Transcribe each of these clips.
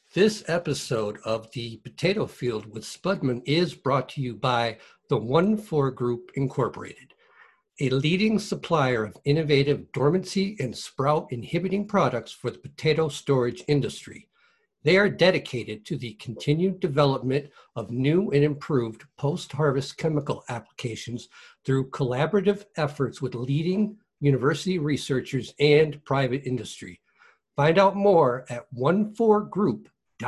This episode of the Potato Field with Spudman is brought to you by the 1-4 Group Incorporated, a leading supplier of innovative dormancy and sprout inhibiting products for the potato storage industry. They are dedicated to the continued development of new and improved post-harvest chemical applications through collaborative efforts with leading university researchers and private industry. Find out more at 14group.com.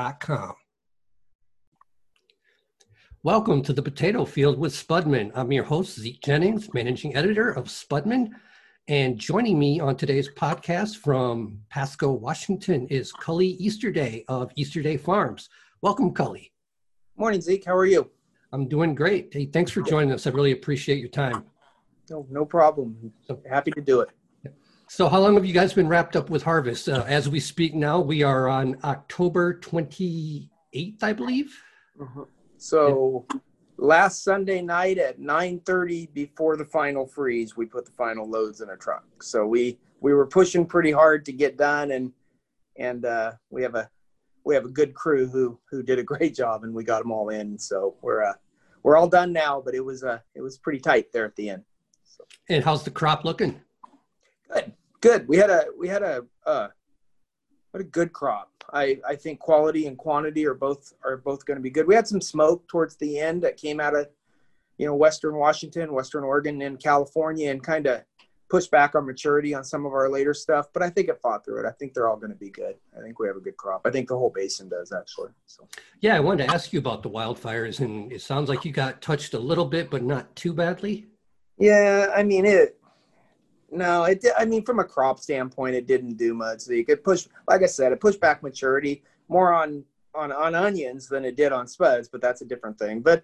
Welcome to the Potato Field with Spudman. I'm your host, Zeke Jennings, managing editor of Spudman. And joining me on today's podcast from Pasco, Washington is Cully Easterday of Easterday Farms. Welcome, Cully. Morning, Zeke. How are you? I'm doing great. Hey, thanks for joining us. I really appreciate your time. No problem. Happy to do it. So how long have you guys been wrapped up with harvest? As we speak now, we are on October 28th, I believe. Uh-huh. So last Sunday night at 9:30 before the final freeze, we put the final loads in a truck. So we were pushing pretty hard to get done, and we have a good crew who did a great job, and we got them all in. So we're all done now, but it was pretty tight there at the end. So. And how's the crop looking? Good. We had a good crop. I think quality and quantity are both going to be good. We had some smoke towards the end that came out of, Western Washington, Western Oregon, and California, and kind of pushed back our maturity on some of our later stuff. But I think it fought through it. I think they're all going to be good. I think we have a good crop. I think the whole basin does, actually. So. Yeah, I wanted to ask you about the wildfires, and it sounds like you got touched a little bit, but not too badly. Yeah, I mean No, from a crop standpoint, it didn't do much. So you could push, like I said, it pushed back maturity more on onions than it did on spuds, but that's a different thing. But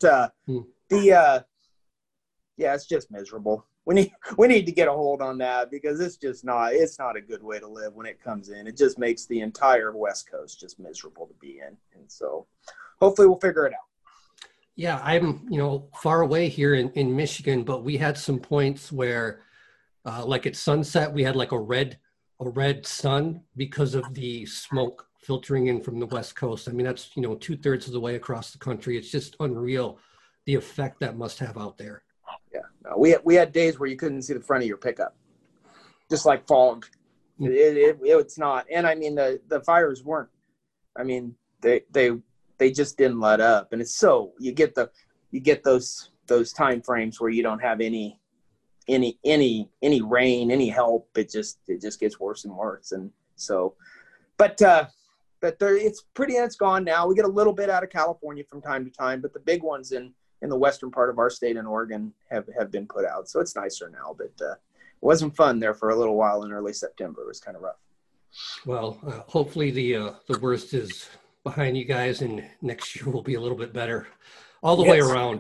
it's just miserable. We need to get a hold on that, because it's not a good way to live when it comes in. It just makes the entire West Coast just miserable to be in. And so hopefully we'll figure it out. Yeah, I'm, far away here in Michigan, but we had some points where like at sunset, we had like a red sun because of the smoke filtering in from the West Coast. I mean, that's, 2/3 of the way across the country. It's just unreal, the effect that must have out there. Yeah, no, we had days where you couldn't see the front of your pickup, just like fog. It's not. And I mean, the fires weren't, they just didn't let up. And it's so, you get those time frames where you don't have any rain, any help. It just gets worse and worse. And so, but it's gone now. We get a little bit out of California from time to time, but the big ones in the western part of our state in Oregon have been put out. So it's nicer now, but it wasn't fun there for a little while in early September. It was kind of rough. Well, hopefully the worst is behind you guys, and next year will be a little bit better all the way around.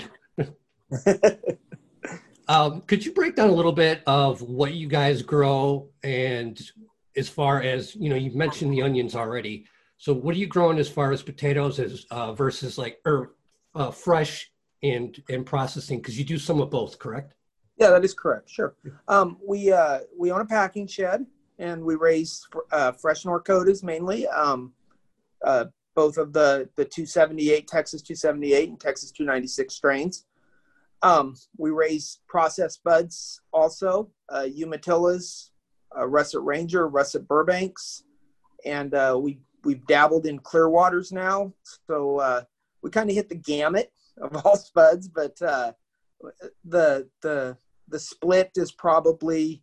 Could you break down a little bit of what you guys grow, and as far as, you've mentioned the onions already. So what are you growing as far as potatoes versus fresh and processing? Because you do some of both, correct? Yeah, that is correct. Sure. We own a packing shed, and we raise fresh Norcotas mainly. Both of the 278, Texas 278 and Texas 296 strains. We raise processed buds also, Umatillas, Russet Ranger, Russet Burbanks, and we've dabbled in Clearwaters now. So we kind of hit the gamut of all spuds, but the split is probably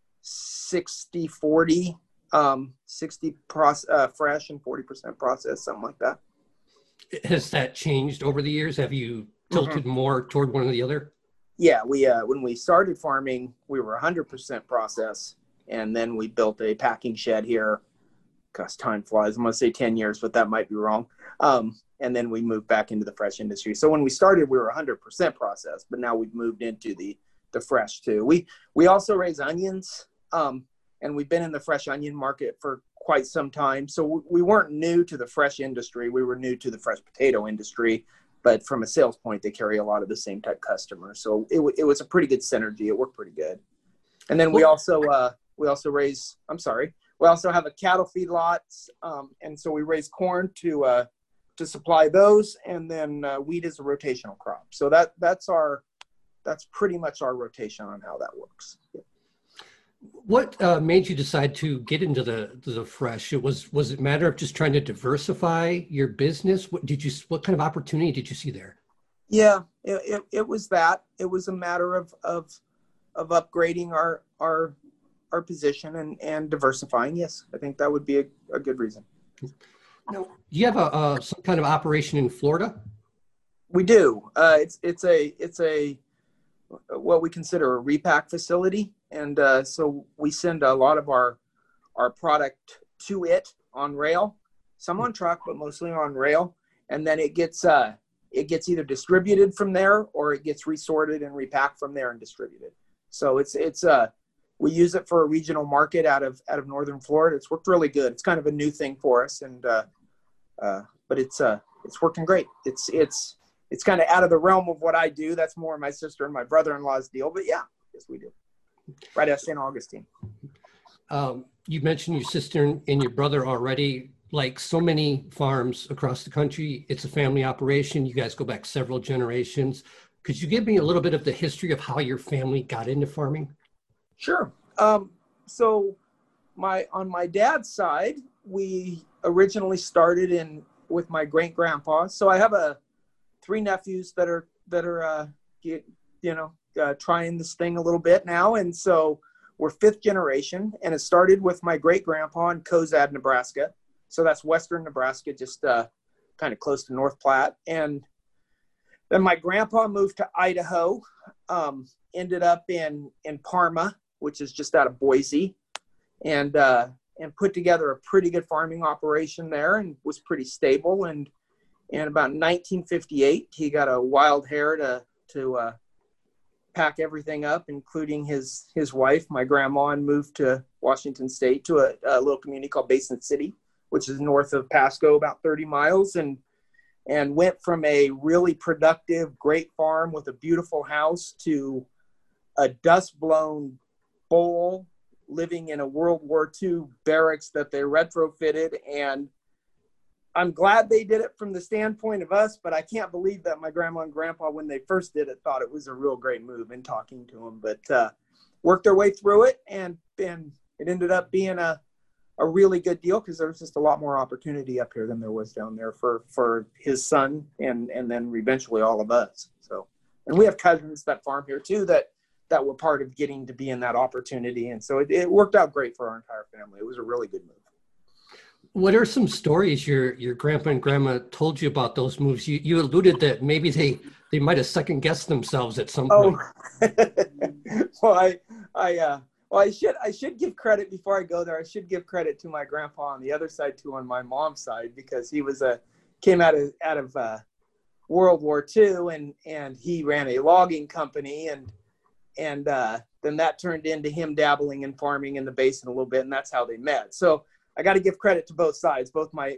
60-40, 60 fresh and 40% processed, something like that. Has that changed over the years? Have you tilted more toward one or the other? Yeah, we when we started farming, we were 100% process, and then we built a packing shed here. Gosh, time flies. I'm going to say 10 years, but that might be wrong. And then we moved back into the fresh industry. So when we started, we were 100% process, but now we've moved into the fresh too. We also raise onions, and we've been in the fresh onion market for quite some time. So we weren't new to the fresh industry. We were new to the fresh potato industry. But from a sales point, they carry a lot of the same type customers. So it was a pretty good synergy. It worked pretty good. And then we also raise we also have a cattle feedlots, and so we raise corn to supply those, and then wheat is a rotational crop. So that's pretty much our rotation on how that works. Yeah. What made you decide to get into the fresh? Was it a matter of just trying to diversify your business? What kind of opportunity did you see there? Yeah, it was that. It was a matter of upgrading our position and diversifying. Yes, I think that would be a good reason. Now, do you have some kind of operation in Florida? We do. It's a what we consider a repack facility, and so we send a lot of our product to it on rail, some on truck, but mostly on rail, and then it gets either distributed from there or it gets resorted and repacked from there and distributed. So we use it for a regional market out of northern Florida. It's worked really good. It's kind of a new thing for us, and but it's working great. It's kind of out of the realm of what I do. That's more my sister and my brother-in-law's deal. But yeah, yes, we do. Right out of St. Augustine. You mentioned your sister and your brother already. Like so many farms across the country, it's a family operation. You guys go back several generations. Could you give me a little bit of the history of how your family got into farming? Sure. So on my dad's side, we originally started with my great grandpa. So I have three nephews that are trying this thing a little bit now, and so we're fifth generation. And it started with my great grandpa in Cozad, Nebraska. So that's western Nebraska, just kind of close to North Platte. And then my grandpa moved to Idaho, ended up in Parma, which is just out of Boise, and put together a pretty good farming operation there and was pretty stable. And about 1958, he got a wild hair to pack everything up, including his wife, my grandma, and moved to Washington State to a little community called Basin City, which is north of Pasco, about 30 miles, and went from a really productive, great farm with a beautiful house to a dust-blown bowl living in a World War II barracks that they retrofitted. And I'm glad they did it from the standpoint of us, but I can't believe that my grandma and grandpa, when they first did it, thought it was a real great move in talking to them. But worked their way through it, and it ended up being a really good deal because there was just a lot more opportunity up here than there was down there for his son and then eventually all of us. So, and we have cousins that farm here too that were part of getting to be in that opportunity. And so it worked out great for our entire family. It was a really good move. What are some stories your grandpa and grandma told you about those moves? You alluded that maybe they might have second guessed themselves at some point. Well, I should give credit before I go there. I should give credit to my grandpa on the other side too, on my mom's side, because he came out of World War II and he ran a logging company and then that turned into him dabbling in farming in the basin a little bit, and that's how they met. So I got to give credit to both sides. Both my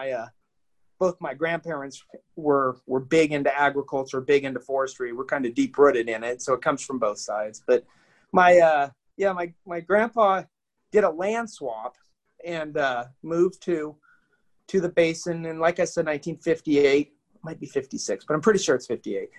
grandparents were big into agriculture, big into forestry. We're kind of deep rooted in it, so it comes from both sides. But my grandpa did a land swap and moved to the basin, and like I said, 1958, might be 56, but I'm pretty sure it's 58.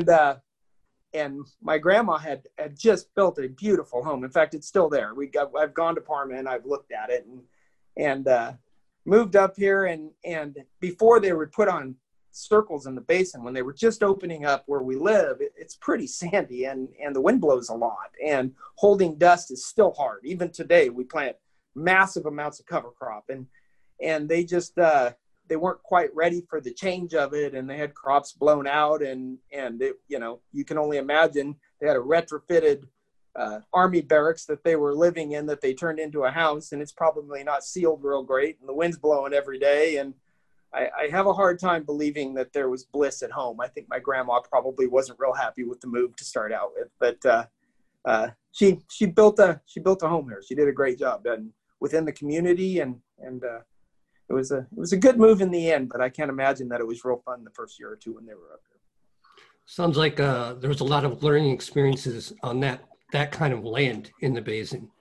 And my grandma had just built a beautiful home. In fact, it's still there. I've gone to Parma and I've looked at it, and moved up here. And before they were put on circles in the basin, when they were just opening up where we live, it's pretty sandy and the wind blows a lot, and holding dust is still hard. Even today, we plant massive amounts of cover crop, and they just they weren't quite ready for the change of it, and they had crops blown out, and it, you can only imagine they had a retrofitted army barracks that they were living in that they turned into a house, and it's probably not sealed real great, and the wind's blowing every day. And I have a hard time believing that there was bliss at home. I think my grandma probably wasn't real happy with the move to start out with, but she built a home here. She did a great job and within the community, and it was a good move in the end. But I can't imagine that it was real fun the first year or two when they were up here. Sounds like there was a lot of learning experiences on that kind of land in the basin.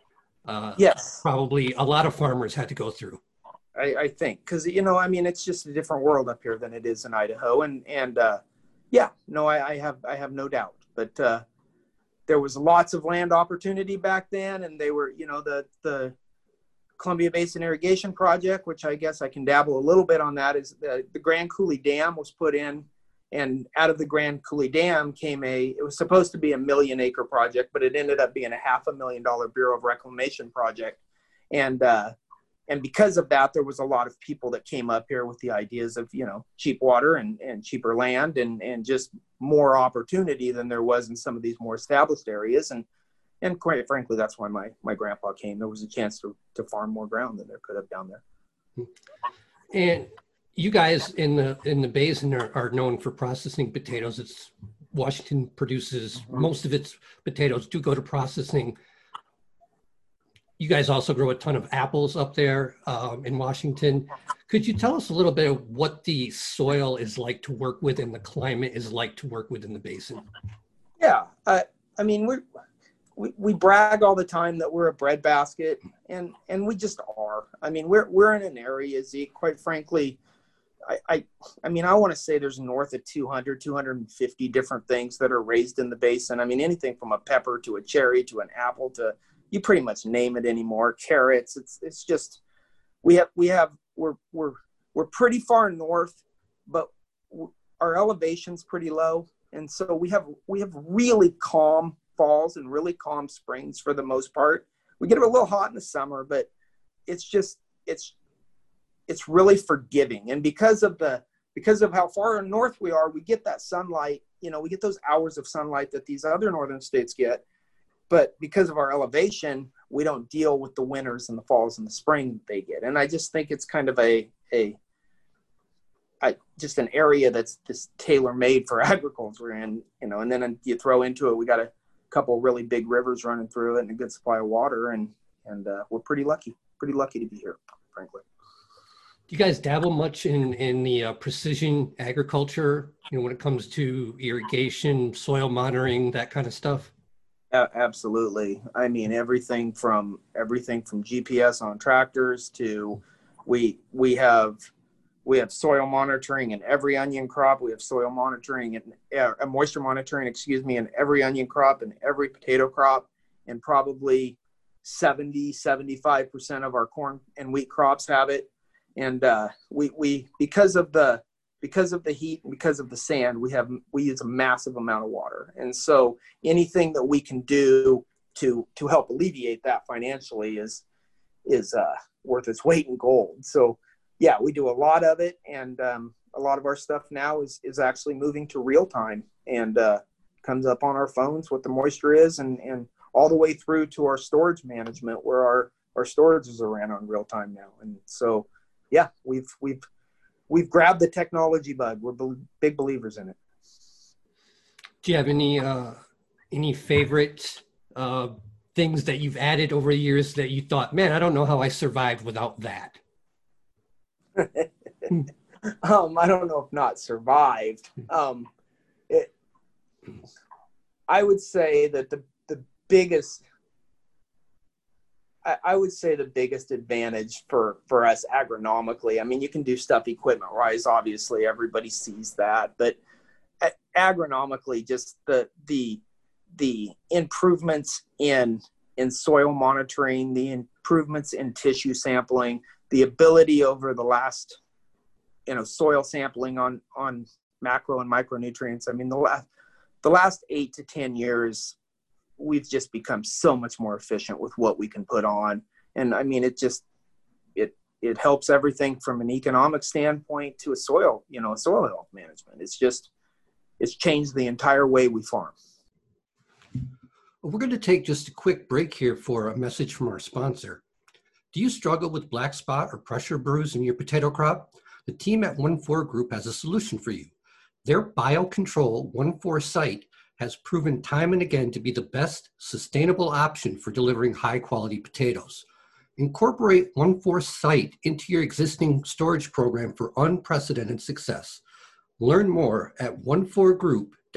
Yes. probably a lot of farmers had to go through. I think, because, I mean, it's just a different world up here than it is in Idaho. And yeah, no, I have no doubt. But there was lots of land opportunity back then. And they were, the Columbia Basin Irrigation Project, which I guess I can dabble a little bit on that, is the Grand Coulee Dam was put in. And out of the Grand Coulee Dam came it was supposed to be a 1 million acre project, but it ended up being a $500,000 Bureau of Reclamation project. And because of that, there was a lot of people that came up here with the ideas of, cheap water and cheaper land and just more opportunity than there was in some of these more established areas. And quite frankly, that's why my grandpa came. There was a chance to farm more ground than there could have down there. And you guys in the basin are known for processing potatoes. Washington produces most of its potatoes do go to processing. You guys also grow a ton of apples up there in Washington. Could you tell us a little bit of what the soil is like to work with and the climate is like to work with in the basin? Yeah, I mean, we brag all the time that we're a breadbasket, and we just are. I mean, we're in an area, Zeke, quite frankly, I mean, I want to say there's north of 250 different things that are raised in the basin. I mean, anything from a pepper to a cherry to an apple to, you pretty much name it anymore. Carrots. It's just, we're pretty far north, but our elevation's pretty low. And so we have really calm falls and really calm springs for the most part. We get a little hot in the summer, but it's really forgiving. And because of how far north we are, we get that sunlight, we get those hours of sunlight that these other northern states get. But because of our elevation, we don't deal with the winters and the falls and the spring they get. And I just think it's kind of just an area that's just tailor-made for agriculture. And, and then you throw into it, we got a couple really big rivers running through it and a good supply of water. And we're pretty lucky to be here, frankly. Do you guys dabble much in the precision agriculture, when it comes to irrigation, soil monitoring, that kind of stuff? Absolutely. I mean, everything from GPS on tractors to we have soil monitoring in every onion crop. We have soil monitoring and moisture monitoring, in every onion crop and every potato crop, and probably 75% of our corn and wheat crops have it. And we because of the heat and because of the sand, we use a massive amount of water. And so anything that we can do to help alleviate that financially is worth its weight in gold. So yeah, we do a lot of it. And a lot of our stuff now is actually moving to real time and comes up on our phones what the moisture is and all the way through to our storage management where our storages are ran on real time now. And so, yeah, we've grabbed the technology bug. We're big believers in it. Do you have any favorite things that you've added over the years that you thought, man, I don't know how I survived without that? I don't know if not survived. I would say that the biggest advantage for us agronomically, I mean, you can do stuff equipment wise, obviously everybody sees that, but agronomically, just the improvements in soil monitoring, the improvements in tissue sampling, the ability over the last, soil sampling on macro and micronutrients. I mean, the last 8 to 10 years, we've just become so much more efficient with what we can put on. And I mean, it it helps everything from an economic standpoint to a soil health management. It's changed the entire way we farm. We're going to take just a quick break here for a message from our sponsor. Do you struggle with black spot or pressure bruise in your potato crop? The team at 1,4 Group has a solution for you. Their BioControl 1,4 site has proven time and again to be the best sustainable option for delivering high-quality potatoes. Incorporate 1,4 site into your existing storage program for unprecedented success. Learn more at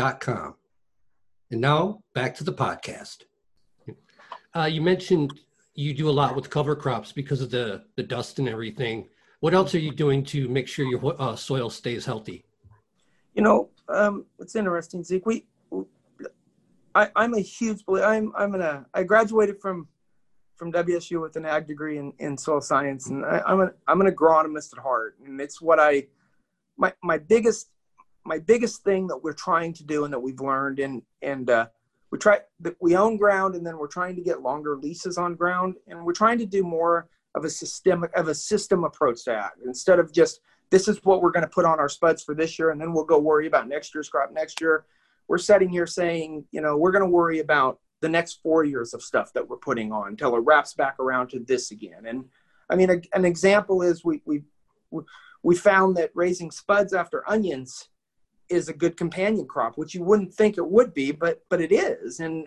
14group.com. And now back to the podcast. You mentioned, you do a lot with cover crops because of the dust and everything. What else are you doing to make sure your soil stays healthy? You know, it's interesting, Zeke. I'm a huge believer. I graduated from WSU with an ag degree in soil science, and I'm an agronomist at heart, and it's what my biggest thing that we're trying to do and that we've learned, and we own ground, and then we're trying to get longer leases on ground, and we're trying to do more of a system approach to ag instead of just, this is what we're going to put on our spuds for this year, and then we'll go worry about next year's crop next year. We're sitting here saying, we're going to worry about the next 4 years of stuff that we're putting on until it wraps back around to this again. And I mean, an example is we found that raising spuds after onions is a good companion crop, which you wouldn't think it would be, but it is. And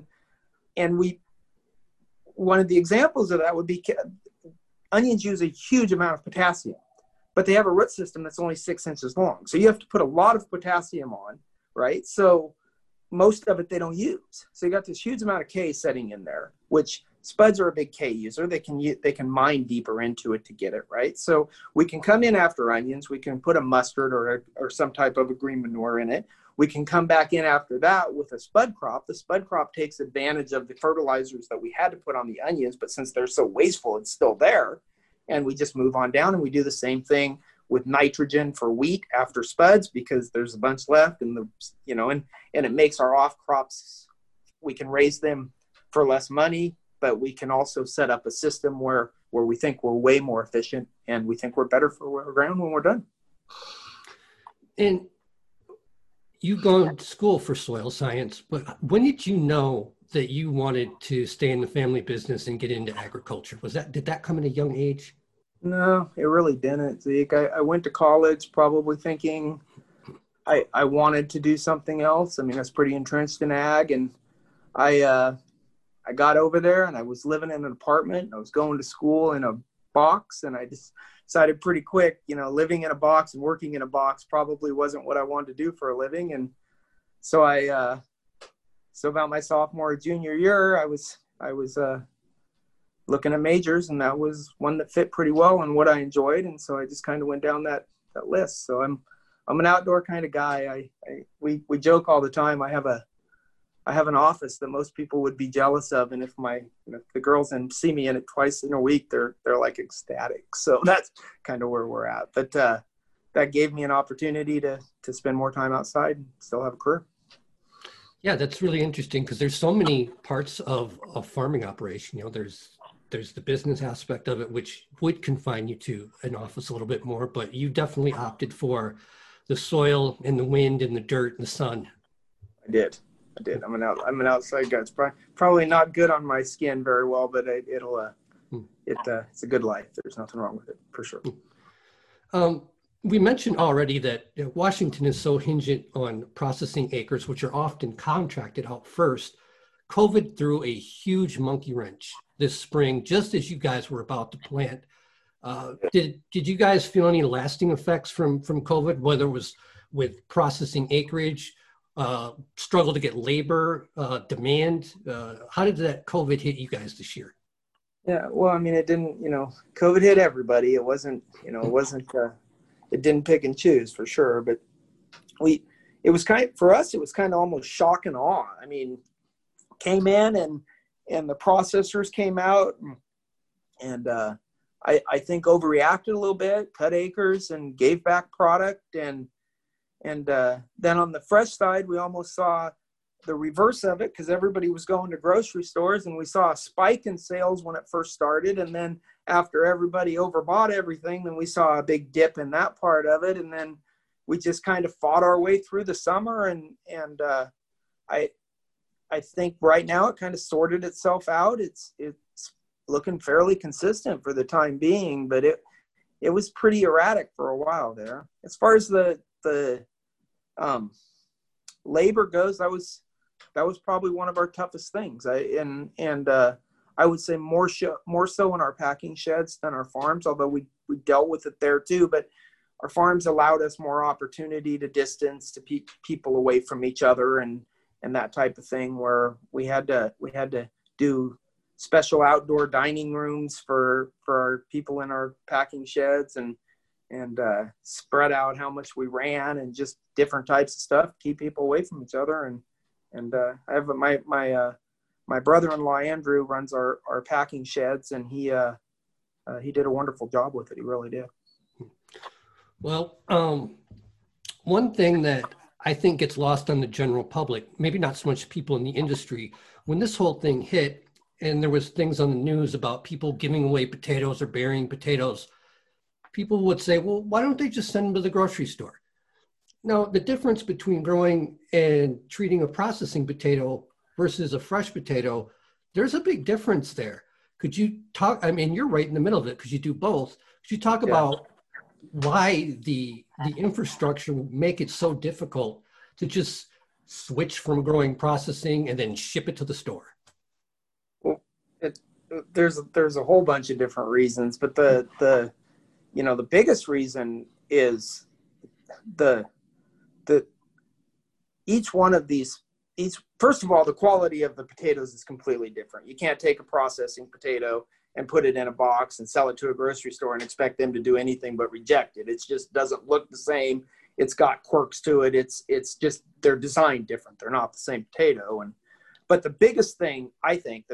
one of the examples of that would be onions use a huge amount of potassium, but they have a root system that's only 6 inches long. So you have to put a lot of potassium on, right? So most of it they don't use. So you got this huge amount of K setting in there, which spuds are a big K user. They can mine deeper into it to get it, right? So we can come in after onions. We can put a mustard or some type of a green manure in it. We can come back in after that with a spud crop. The spud crop takes advantage of the fertilizers that we had to put on the onions, but since they're so wasteful, it's still there. And we just move on down, and we do the same thing with nitrogen for wheat after spuds because there's a bunch left, and and it makes our off crops, we can raise them for less money, but we can also set up a system where we think we're way more efficient and we think we're better for our ground when we're done. And you gone to school for soil science, but when did you know that you wanted to stay in the family business and get into agriculture? Did that come at a young age? No, it really didn't, Zeke. I went to college probably thinking I wanted to do something else. I mean, I was pretty entrenched in ag, and I got over there and I was living in an apartment. I was going to school in a box, and I just decided pretty quick, living in a box and working in a box probably wasn't what I wanted to do for a living. And so so about my sophomore or junior year, I was looking at majors, and that was one that fit pretty well and what I enjoyed. And so I just kind of went down that list. So I'm an outdoor kind of guy. We joke all the time. I have an office that most people would be jealous of, and if the girls see me in it twice in a week, they're like ecstatic. So that's kind of where we're at. But that gave me an opportunity to spend more time outside and still have a career. Yeah, that's really interesting because there's so many parts of a farming operation. There's the business aspect of it, which would confine you to an office a little bit more, but you definitely opted for the soil and the wind and the dirt and the sun. I did. I'm an outside guy. It's probably not good on my skin very well, but it's a good life. There's nothing wrong with it for sure. We mentioned already that Washington is so hinged on processing acres, which are often contracted out first. COVID threw a huge monkey wrench this spring, just as you guys were about to plant. Did you guys feel any lasting effects from COVID, whether it was with processing acreage, struggle to get labor, demand? How did that COVID hit you guys this year? Yeah, well, I mean, it didn't, COVID hit everybody. It wasn't, it didn't pick and choose for sure, but for us, it was kind of almost shock and awe. I mean, came in and the processors came out and I think overreacted a little bit, cut acres and gave back product. And then on the fresh side, we almost saw the reverse of it because everybody was going to grocery stores, and we saw a spike in sales when it first started. And then after everybody overbought everything, then we saw a big dip in that part of it. And then we just kind of fought our way through the summer. And I think right now it kind of sorted itself out. It's looking fairly consistent for the time being, but it was pretty erratic for a while there. As far as the labor goes, that was probably one of our toughest things. I would say more so in our packing sheds than our farms, although we dealt with it there too. But our farms allowed us more opportunity to distance to people away from each other and that type of thing, where we had to do special outdoor dining rooms for our people in our packing sheds, and spread out how much we ran, and just different types of stuff to keep people away from each other. And I have my brother-in-law Andrew runs our packing sheds, and he did a wonderful job with it. He really did. Well, one thing that I think gets lost on the general public, maybe not so much people in the industry, when this whole thing hit and there was things on the news about people giving away potatoes or burying potatoes, people would say, well, why don't they just send them to the grocery store? Now, the difference between growing and treating a processing potato versus a fresh potato, there's a big difference there. Could you talk, I mean, you're right in the middle of it because you do both. Could you talk about why the infrastructure would make it so difficult to just switch from growing processing and then ship it to the store? Well, there's a whole bunch of different reasons, but the biggest reason is each one of these, first of all, the quality of the potatoes is completely different. You can't take a processing potato and put it in a box and sell it to a grocery store and expect them to do anything but reject it. It just doesn't look the same. It's got quirks to it. It's just, they're designed different. They're not the same potato. But the biggest thing, I think,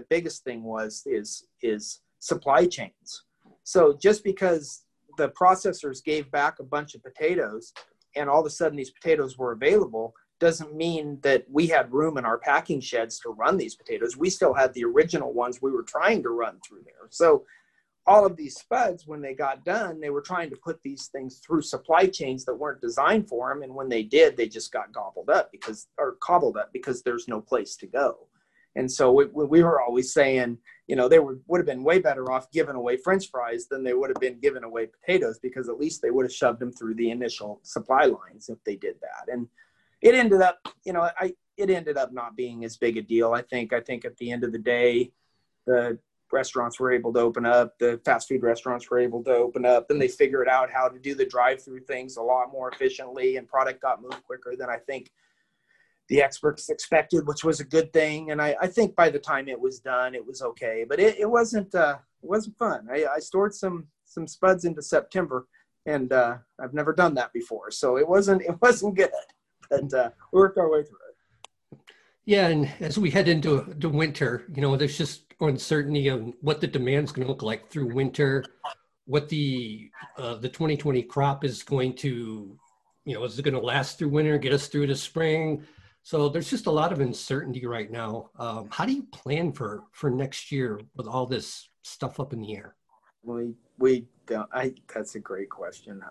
is supply chains. So just because the processors gave back a bunch of potatoes and all of a sudden these potatoes were available doesn't mean that we had room in our packing sheds to run these potatoes. We still had the original ones we were trying to run through there. So all of these spuds, when they got done, they were trying to put these things through supply chains that weren't designed for them. And when they did, they just got cobbled up because there's no place to go. And so we were always saying, they would have been way better off giving away French fries than they would have been giving away potatoes, because at least they would have shoved them through the initial supply lines if they did that. And it ended up, it ended up not being as big a deal. I think at the end of the day, the restaurants were able to open up, the fast food restaurants were able to open up, then they figured out how to do the drive-through things a lot more efficiently, and product got moved quicker than I think the experts expected, which was a good thing. And I think by the time it was done, it was okay, but it wasn't fun. I stored some spuds into September, and I've never done that before. So it wasn't good, but we worked our way through it. Yeah. And as we head into the winter, there's just uncertainty on what the demand's going to look like through winter, what the 2020 crop is going to, is it going to last through winter, get us through the spring? So there's just a lot of uncertainty right now. How do you plan for next year with all this stuff up in the air? We don't. That's a great question.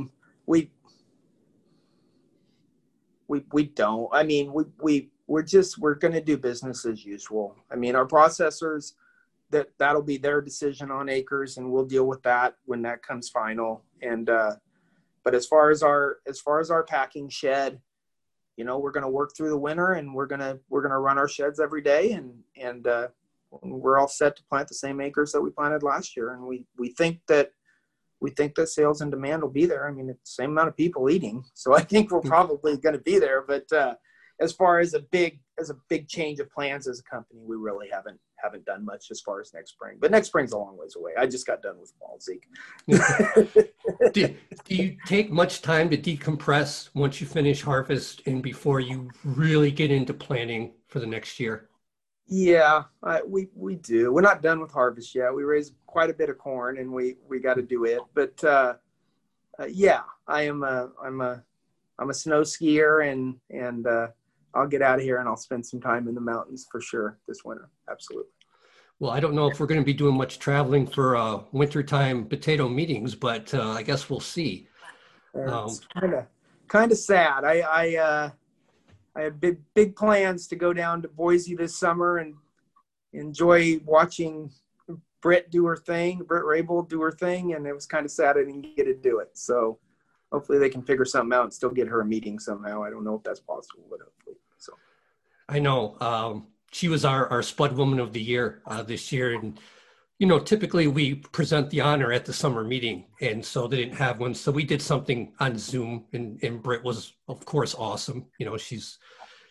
We don't. I mean, we're going to do business as usual. I mean, our processors, that'll be their decision on acres, and we'll deal with that when that comes final. And but as far as our packing shed, we're going to work through the winter, and we're going to run our sheds every day, and we're all set to plant the same acres that we planted last year. And we think that sales and demand will be there. I mean, it's the same amount of people eating, so I think we're probably going to be there. But as far as a big change of plans as a company, we really haven't done much as far as next spring. But next spring's a long ways away. I just got done with fall, Zeke. Do you take much time to decompress once you finish harvest and before you really get into planning for the next year? Yeah, we do. We're not done with harvest yet. We raised quite a bit of corn, and we got to do it. But yeah, I'm a snow skier, and I'll get out of here and I'll spend some time in the mountains for sure this winter. Absolutely. Well, I don't know if we're going to be doing much traveling for wintertime potato meetings, but I guess we'll see. It's kind of sad. I have big plans to go down to Boise this summer and enjoy watching Britt Rabel do her thing, and it was kind of sad I didn't get to do it. So hopefully they can figure something out and still get her a meeting somehow. I don't know if that's possible, but hopefully. So I know she was our Spud Woman of the Year this year, and typically we present the honor at the summer meeting, and so they didn't have one, so we did something on Zoom, and Britt was, of course, awesome. She's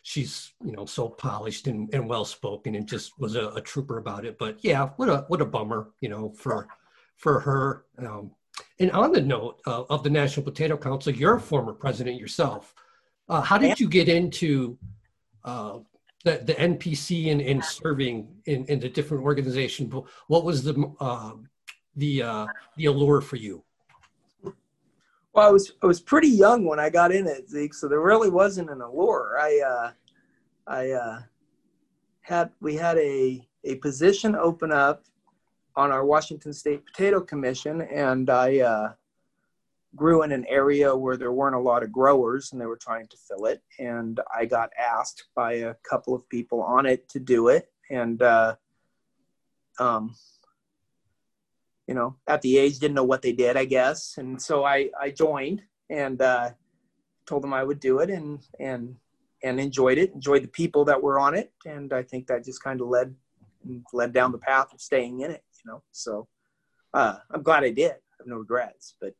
she's, you know, so polished and well spoken, and just was a trooper about it. But yeah, what a bummer, you know, for her. And on the note of the National Potato Council, you're a former president yourself. How did you get into the NPC and serving in the different organizations? What was the allure for you? Well, I was pretty young when I got in it, Zeke, so there really wasn't an allure. We had a position open up on our Washington State Potato Commission, and I grew in an area where there weren't a lot of growers, and they were trying to fill it. And I got asked by a couple of people on it to do it, and you know, at the age, didn't know what they did, I guess. And so I joined and told them I would do it, and enjoyed the people that were on it. And I think that just kind of led down the path of staying in it, you know. So I'm glad I did. I have no regrets. But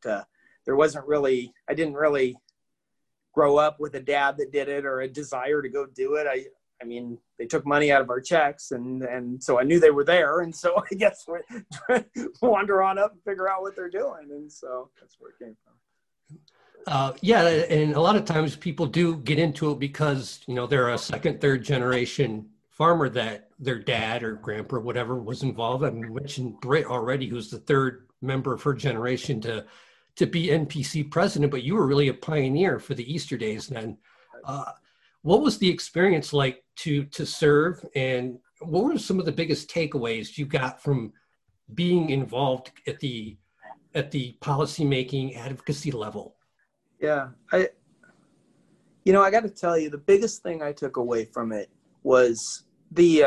I didn't really grow up with a dad that did it or a desire to go do it. I mean, they took money out of our checks, and so I knew they were there. And so I guess we wander on up and figure out what they're doing. And so that's where it came from. Yeah, and a lot of times people do get into it because, you know, they're a second, third generation farmer that their dad or grandpa or whatever was involved. I mean, you mentioned Britt already, who's the third member of her generation to be NPC president, but you were really a pioneer for the Easter days then. What was the experience like to serve, and what were some of the biggest takeaways you got from being involved at the policymaking advocacy level? Yeah, I got to tell you, the biggest thing I took away from it was the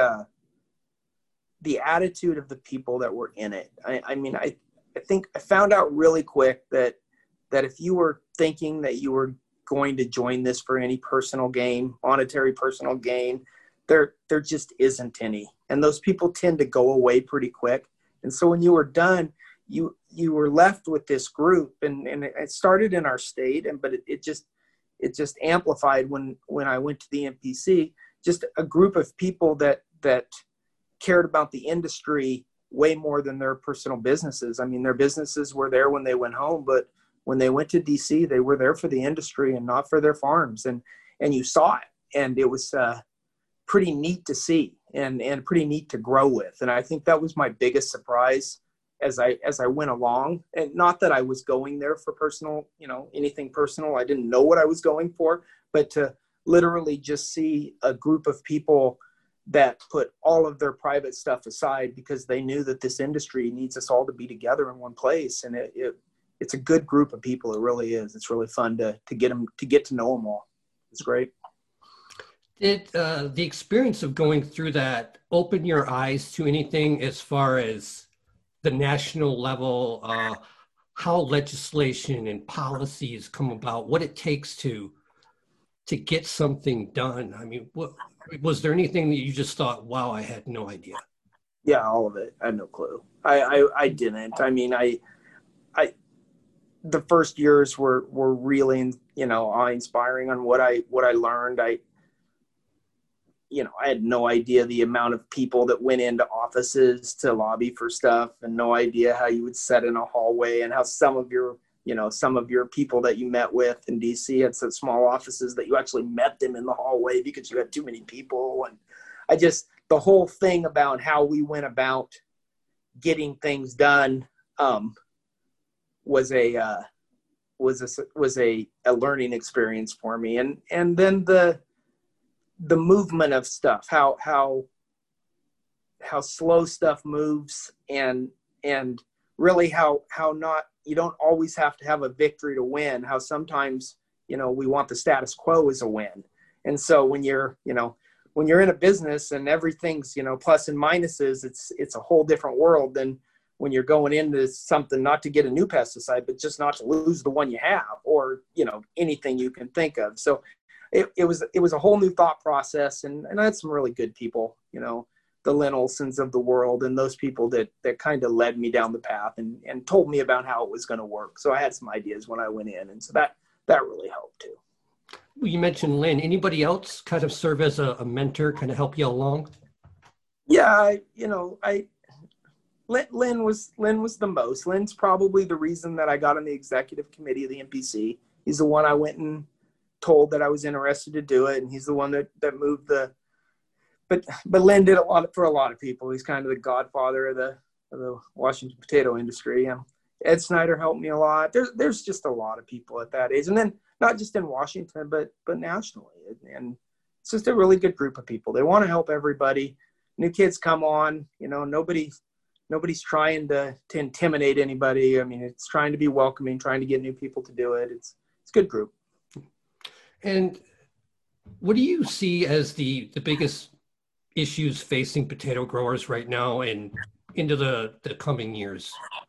attitude of the people that were in it. I mean, I think I found out really quick that if you were thinking that you were going to join this for any personal gain, monetary personal gain, there just isn't any. And those people tend to go away pretty quick. And so when you were done, you were left with this group, and it started in our state, but it just amplified when I went to the NPC, just a group of people that cared about the industry way more than their personal businesses. I mean, their businesses were there when they went home, but when they went to DC, they were there for the industry and not for their farms. And you saw it, and it was pretty neat to see and pretty neat to grow with. And I think that was my biggest surprise as I went along. And not that I was going there for personal, you know, anything personal. I didn't know what I was going for, but to literally just see a group of people that put all of their private stuff aside because they knew that this industry needs us all to be together in one place. And it's a good group of people. It really is. It's really fun to get to know them all. It's great. Did the experience of going through that open your eyes to anything as far as the national level, how legislation and policies come about, what it takes to get something done? I mean, was there anything that you just thought, wow, I had no idea? Yeah, all of it. I had no clue. I didn't. I mean, the first years were really, you know, awe-inspiring on what I learned. I had no idea the amount of people that went into offices to lobby for stuff, and no idea how you would sit in a hallway, and how some of your people that you met with in DC had such small offices that you actually met them in the hallway because you had too many people. And the whole thing about how we went about getting things done was a learning experience for me. And then the movement of stuff, how slow stuff moves, and really how not, you don't always have to have a victory to win, how sometimes, you know, we want the status quo as a win. And so when you're in a business and everything's, you know, plus and minuses, it's a whole different world than when you're going into something not to get a new pesticide, but just not to lose the one you have, or, you know, anything you can think of. So it was a whole new thought process, and I had some really good people, you know, the Lynn Olsons of the world, and those people that kind of led me down the path and told me about how it was going to work. So I had some ideas when I went in, and so that really helped too. you mentioned Lynn. Anybody else kind of serve as a mentor, kind of help you along? Yeah, Lynn was the most. Lynn's probably the reason that I got on the executive committee of the NPC. He's the one I went and told that I was interested to do it, and he's the one that moved the. But Lynn did a lot for a lot of people. He's kind of the godfather of the Washington potato industry. Ed Snyder helped me a lot. There's just a lot of people at that age, and then not just in Washington, but nationally. And it's just a really good group of people. They want to help everybody. New kids come on. Nobody's trying to intimidate anybody. I mean, it's trying to be welcoming, trying to get new people to do it. It's a good group. And what do you see as the biggest issues facing potato growers right now and into the coming years?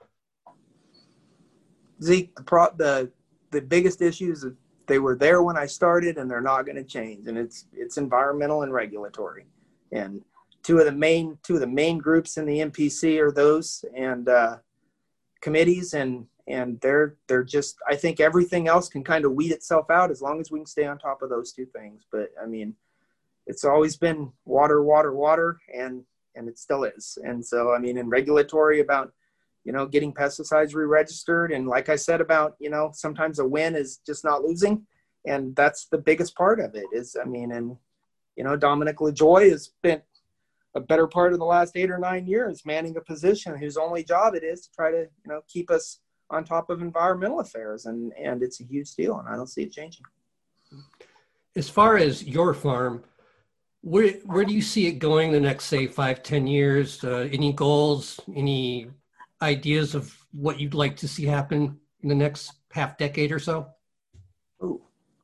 Zeke, the biggest issues, they were there when I started and they're not going to change. And it's environmental and regulatory. And two of the main groups in the NPC are those and committees, and they're just, I think everything else can kind of weed itself out as long as we can stay on top of those two things. But I mean, it's always been water, and it still is. And so, I mean, in regulatory about, getting pesticides re-registered. And like I said about, sometimes a win is just not losing. And that's the biggest part of it is, I mean, and, Dominic LaJoy has spent a better part of the last 8 or 9 years manning a position whose only job it is to try to, keep us on top of environmental affairs. And it's a huge deal, and I don't see it changing. As far as your farm, where do you see it going the next, say, 5-10 years? Any goals, any ideas of what you'd like to see happen in the next half decade or so? Ooh.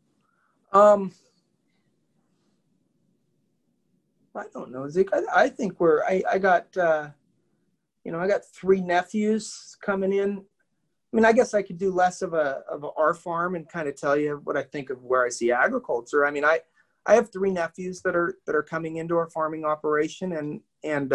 I don't know, Zeke. I think I got 3 nephews coming in. I mean, I guess I could do less of our farm and kind of tell you what I think of where I see agriculture. I mean, I have 3 nephews that are coming into our farming operation, and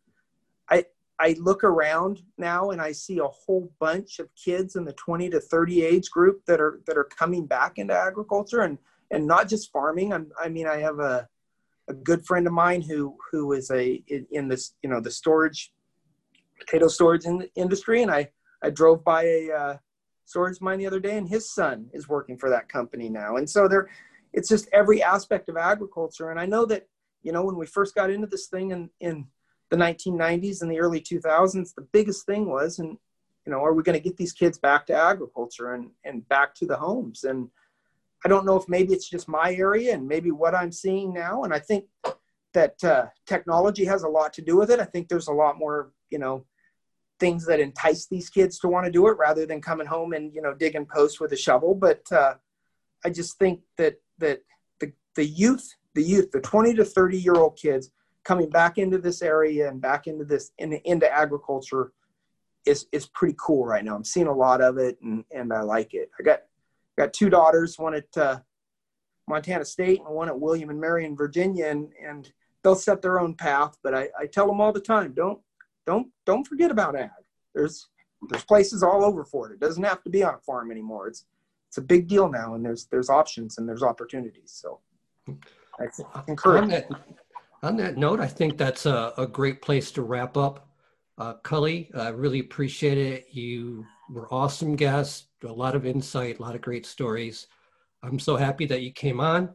I look around now and I see a whole bunch of kids in the 20 to 30 age group that are coming back into agriculture and not just farming. I mean, I have a good friend of mine who is in this, the storage, potato storage industry. And I drove by a storage mine the other day, and his son is working for that company now. And so it's just every aspect of agriculture. And I know that, when we first got into this thing in the 1990s and the early 2000s, the biggest thing was, and, are we going to get these kids back to agriculture and back to the homes? And I don't know if maybe it's just my area and maybe what I'm seeing now. And I think that technology has a lot to do with it. I think there's a lot more, things that entice these kids to want to do it rather than coming home and, digging posts with a shovel. But I just think that the youth, the 20 to 30-year-old kids coming back into this area and back into into agriculture is pretty cool right now. I'm seeing a lot of it, and I like it. I got 2 daughters, one at Montana State and one at William and Mary in Virginia, and they'll set their own path. But I tell them all the time, don't forget about ag. There's places all over for it. It doesn't have to be on a farm anymore. It's a big deal now, and there's options and there's opportunities. So I encourage. On that note, I think that's a great place to wrap up. Cully, I really appreciate it. You were awesome guest, a lot of insight, a lot of great stories. I'm so happy that you came on.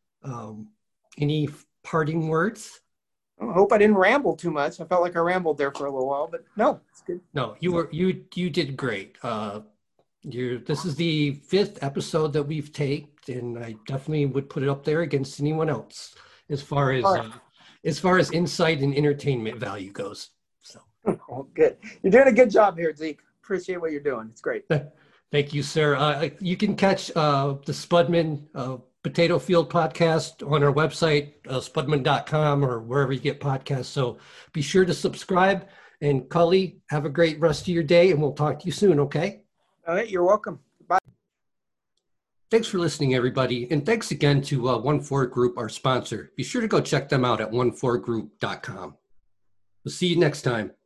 Any parting words? I hope I didn't ramble too much. I felt like I rambled there for a little while, but no, it's good. No, you did great. This is the 5th episode that we've taped, and I definitely would put it up there against anyone else as far as insight and entertainment value goes. So, oh, good. You're doing a good job here, Zeke. Appreciate what you're doing. It's great. Thank you, sir. You can catch the Spudman Potato Field podcast on our website, spudman.com, or wherever you get podcasts. So be sure to subscribe. And Cully, have a great rest of your day, and we'll talk to you soon, okay? All right, you're welcome. Bye. Thanks for listening, everybody. And thanks again to 14 Group, our sponsor. Be sure to go check them out at 14group.com. We'll see you next time.